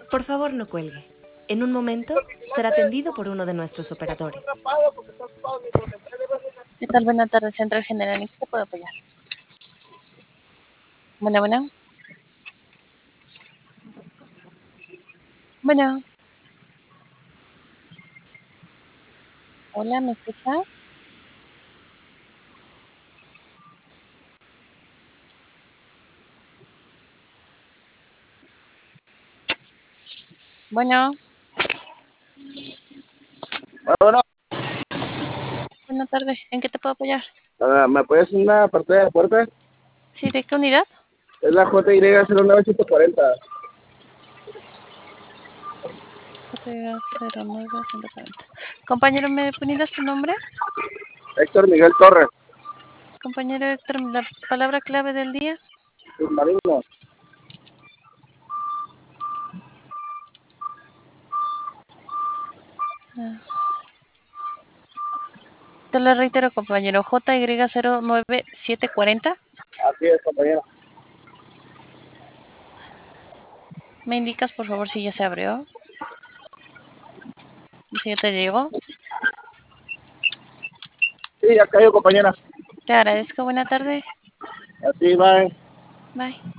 Por favor, no cuelgue. En un momento será atendido por uno de nuestros operadores. ¿Qué tal? Buenas tardes, Central General. ¿En qué te puedo apoyar? Bueno, bueno. Bueno. Hola, ¿me escuchas? Bueno. Bueno, Buenas tardes. ¿En qué te puedo apoyar? ¿me puedes hacer una partida de puerta? Sí, ¿de qué unidad? Es la JY09140. JY09140. Compañero, ¿me ponías tu nombre? Héctor Miguel Torres, Compañero Héctor, la palabra clave del día. submarino. Te lo reitero, compañero. JY09740. Así es, compañero. ¿Me indicas, por favor, si ya se abrió? Si ya te llegó. Sí, ya cayó, compañera. Te agradezco. Buena tarde. Así va. Bye.